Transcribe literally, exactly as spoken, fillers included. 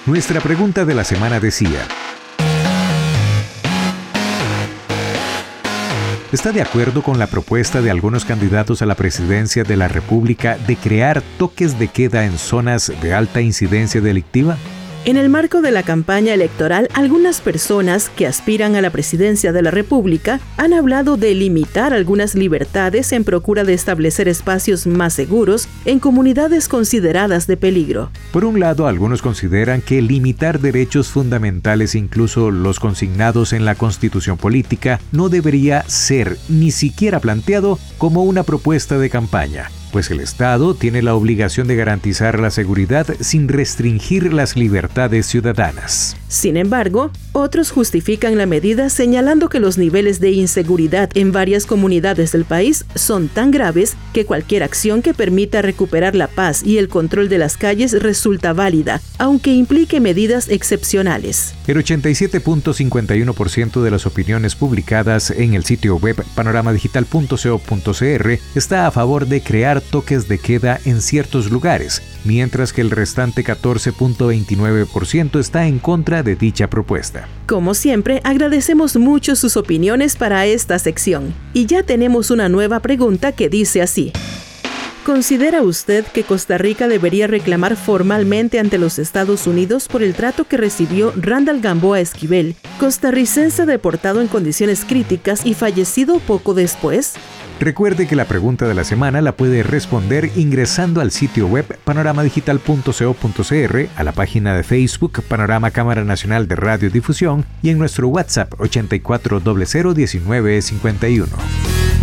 Nuestra pregunta de la semana decía: ¿está de acuerdo con la propuesta de algunos candidatos a la presidencia de la República de crear toques de queda en zonas de alta incidencia delictiva? En el marco de la campaña electoral, algunas personas que aspiran a la presidencia de la República han hablado de limitar algunas libertades en procura de establecer espacios más seguros en comunidades consideradas de peligro. Por un lado, algunos consideran que limitar derechos fundamentales, incluso los consignados en la Constitución política, no debería ser ni siquiera planteado como una propuesta de campaña, pues el Estado tiene la obligación de garantizar la seguridad sin restringir las libertades ciudadanas. Sin embargo, otros justifican la medida señalando que los niveles de inseguridad en varias comunidades del país son tan graves que cualquier acción que permita recuperar la paz y el control de las calles resulta válida, aunque implique medidas excepcionales. El ochenta y siete punto cincuenta y uno por ciento de las opiniones publicadas en el sitio web panorama digital punto co punto cr está a favor de crear toques de queda en ciertos lugares, mientras que el restante catorce punto veintinueve por ciento está en contra de dicha propuesta. Como siempre, agradecemos mucho sus opiniones para esta sección. Y ya tenemos una nueva pregunta que dice así: ¿considera usted que Costa Rica debería reclamar formalmente ante los Estados Unidos por el trato que recibió Randall Gamboa Esquivel, costarricense deportado en condiciones críticas y fallecido poco después? Recuerde que la pregunta de la semana la puede responder ingresando al sitio web panorama digital punto co punto cr, a la página de Facebook Panorama Cámara Nacional de Radiodifusión y en nuestro WhatsApp ochenta y cuatro cero cero diecinueve cincuenta y uno.